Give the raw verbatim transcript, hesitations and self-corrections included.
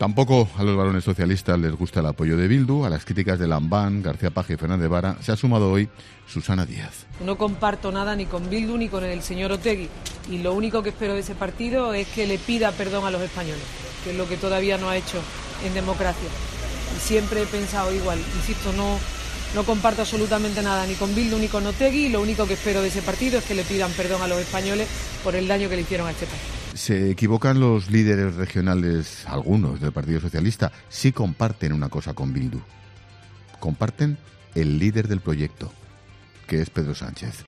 Tampoco a los varones socialistas les gusta el apoyo de Bildu. A las críticas de Lambán, García Paje y Fernández Vara se ha sumado hoy Susana Díaz. No comparto nada ni con Bildu ni con el señor Otegi, y lo único que espero de ese partido es que le pida perdón a los españoles, que es lo que todavía no ha hecho en democracia. Y siempre he pensado igual, insisto, no, no comparto absolutamente nada ni con Bildu ni con Otegi, y lo único que espero de ese partido es que le pidan perdón a los españoles por el daño que le hicieron a este país. Se equivocan los líderes regionales, algunos del Partido Socialista, sí comparten una cosa con Bildu. Comparten el líder del proyecto, que es Pedro Sánchez.